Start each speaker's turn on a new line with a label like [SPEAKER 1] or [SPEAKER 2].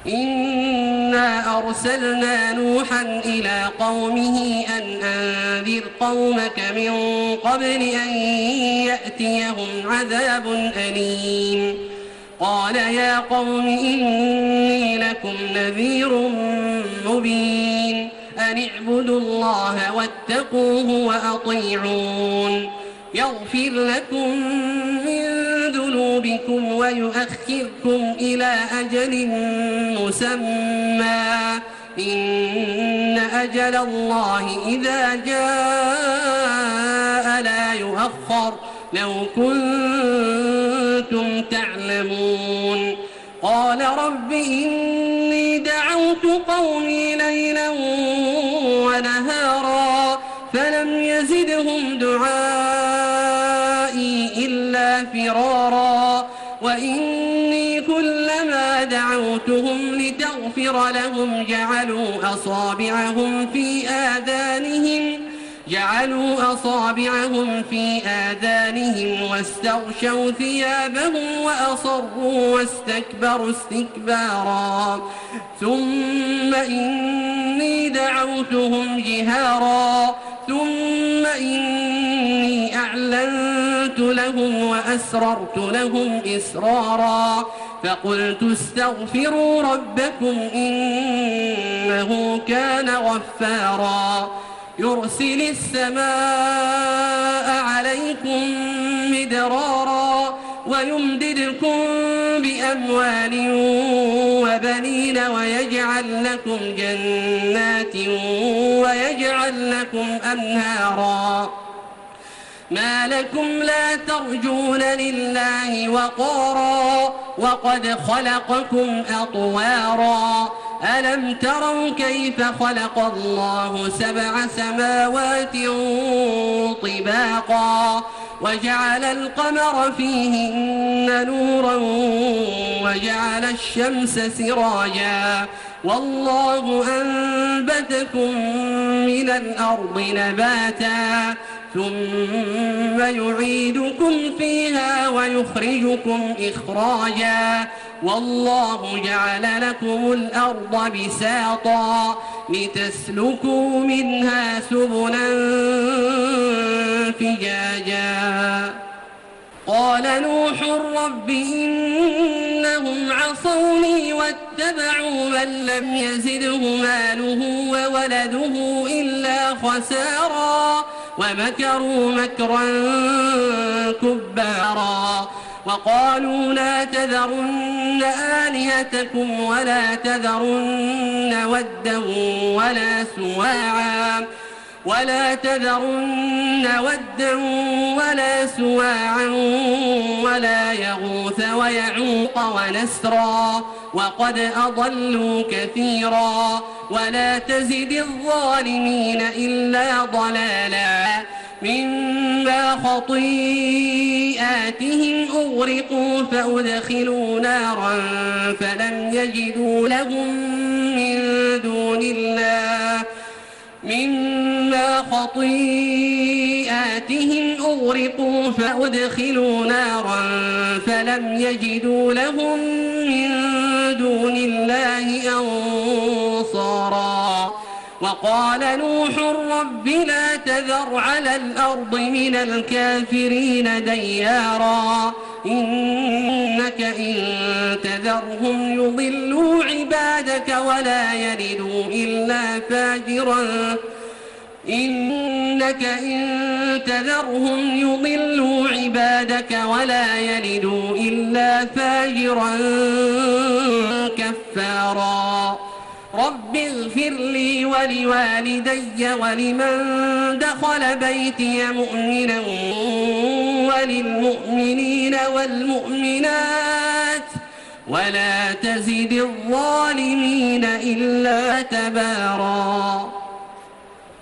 [SPEAKER 1] إنا أرسلنا نوحا إلى قومه أن أنذر قومك من قبل أن يأتيهم عذاب أليم. قال يا قوم إني لكم نذير مبين أن اعبدوا الله واتقوه وأطيعون يغفر لكم من ذنوبكم ويؤخركم إلى أجل مسمى إن أجل الله إذا جاء لا يؤخر لو كنتم تعلمون. قال رب إني دعوت قومي ليلا ونهارا فلم يزدهم دعائي إلا فرارا وإني كلما دعوتهم لتغفر لهم جعلوا أصابعهم في آذانهم واستغشوا ثيابهم وأصروا واستكبروا استكبارا ثم إني دعوتهم جهارا ثم إني أعلنت لهم وأسررت لهم إسرارا فقلت استغفروا ربكم إنه كان غفارا يرسل السماء عليكم مدرارا ويمددكم بأموال وبنين ويجعل لكم جنات ويجعل لكم أنهارا ما لكم لا ترجون لله وقارا وقد خلقكم أطوارا ألم تروا كيف خلق الله 7 سماوات طباقا وجعل القمر فيهن نورا وجعل الشمس سراجا والله أنبتكم من الأرض نباتا ثم يعيدكم فيها ويخرجكم إخراجا والله جعل لكم الأرض بساطا لتسلكوا منها سبلا فجاجا قال نوح رب إنهم عصوني واتبعوا من لم يزده ماله وولده إلا خسارا ومكروا مكرا كبارا وقالوا لا تذرن آلهتكم ولا تذرن ودا ولا سواعا ولا يغوث ويعوق ونسرا وقد أضلوا كثيرا ولا تزد الظالمين إلا ضلالا مما خطيئاتهم أغرقوا فأدخلوا نارا فلم يجدوا لهم من دون الله أنصارا وقال نوح رب لا تذر على الأرض من الكافرين ديارا إنك إن تذرهم يضلوا عبادك ولا يلدوا إلا فاجرا كفارا رب اغفر لي ولوالدي ولمن دخل بيتي مؤمنا وللمؤمنين والمؤمنات ولا تزد الظالمين إلا تبارا.